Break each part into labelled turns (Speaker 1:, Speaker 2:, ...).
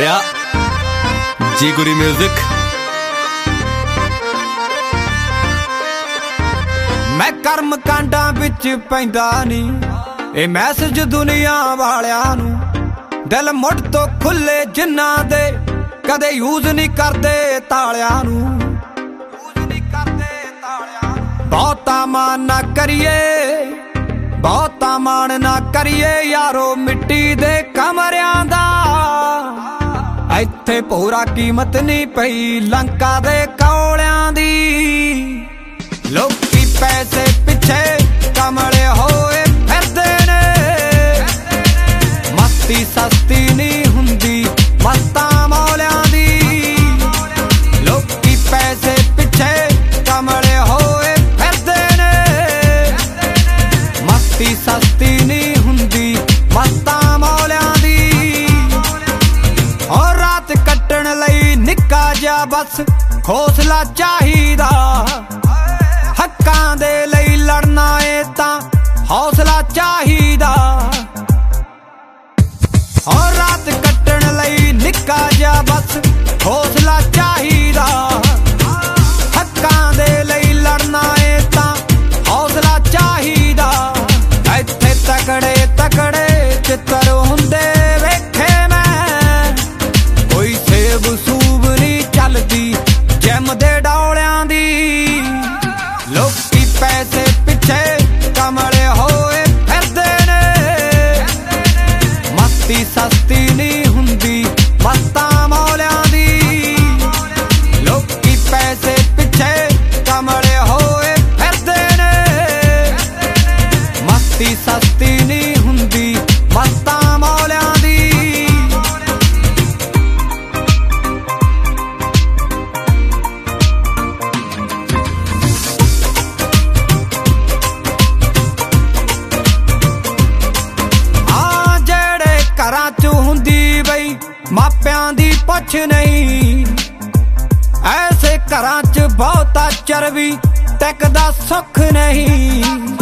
Speaker 1: या जी गुरी म्यूजिक।
Speaker 2: मैं कर्म कांडा विच पैंदा नी, ए मैसेज दुनिया वालियां नू। दिल मुड़ तो खुले जिन्ना दे, कदे यूज नहीं करदे तालियां नू। बहुता मान ना करिए, बहुता मान ना करिए यारो मिट्टी दे कमरियां दा। इत्थे पूरा कीमत नहीं पई लंका दे कौलियां दी। लोकी पैसे पिछे कमले होए फिरदे ने, मस्ती सस्ती नहीं हुंदी मस्तां मौलियां दी। लोकी पैसे पिछे कमले होए फिरदे ने, मस्ती सस्ती नहीं हुंदी मस्तां मौलियां दी। और रात कट्टण लई निक्का जा बस हौसला चाहिदा, हक्कां दे लई लड़ना ए तां हौसला चाहिदा। और रात कट्टण लई निक्का जा बस हौसला चाहिदा, हक्कां दे लई लड़ना ए तां हौसला चाहिदा। इत्थे तकड़े तकड़े चित्तर हुंदे वेखे मैं, कोई सेब सूब नहीं चलदी जिम दे डौलियां दी। लोकी पैसे पिछे कमले होए फिरदे ने, मस्ती सस्ती नहीं हुंदी मस्तां मौलियां दी। लोकी पैसे पिछे कमले होए फिरदे ने, मस्ती सस्ती नहीं हुंदी मस्तां मौलियां दी। घरां च हुंदी बई मापियां दी पुछ नहीं, ऐसे घरां च बहुता चरबी टिकदा सुख नहीं।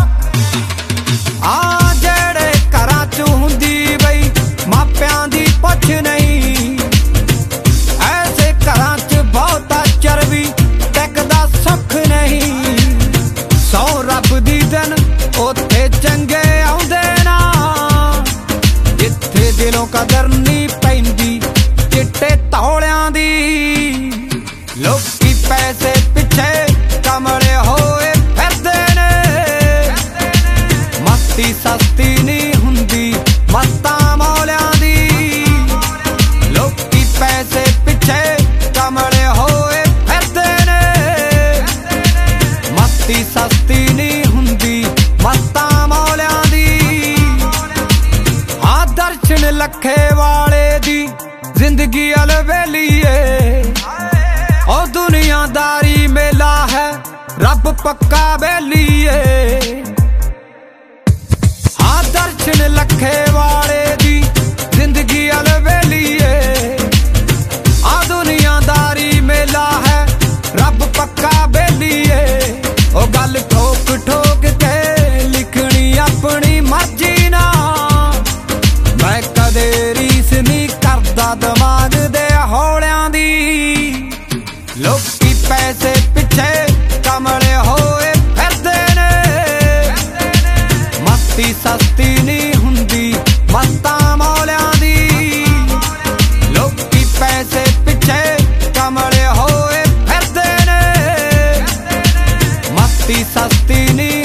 Speaker 2: जेड़े घरां च हुंदी बई मापियां दी पुछ नहीं, ऐसे घरां च बहुता चरबी टिकदा सुख नहीं। सौ रब दी दिन उत्थे चंगे आउंदे ना, जिथे दिलों कदर नहीं पैंदी चिट्टे तौलियां दी। लोकी पैसे पिछे कमले होए फिरदे ने, मस्ती सस्ती नहीं हुंदी मस्तां मौलियां दी। लोकी पैसे पिछे कमले होए फिरदे ने, मस्ती सस्ती नहीं हुंदी मस्तां मौलियां दी। दर्शन लखे वाले दी जिंदगी अलवेलीए, ओ दुनियादारी मेला है रब पक्का बेलीए। हाँ दर्शन लखे वाले दी जिंदगी अलवेलीए, आ दुनियादारी मेला है रब पक्का बेलीए। ओ गल ठोक ठोक के लिखनी अपनी मर्जी ना, मैं कदे रीस नहीं करदा दिमाग दे हौलियां दी। लोकी पैसे पिछे कमले होए फिरदे ने, मस्ती सस्ती नहीं हुंदी मस्तां मौलियां दी। लोकी पैसे पिछे कमले होए फिरदे ने, मस्ती सस्ती नहीं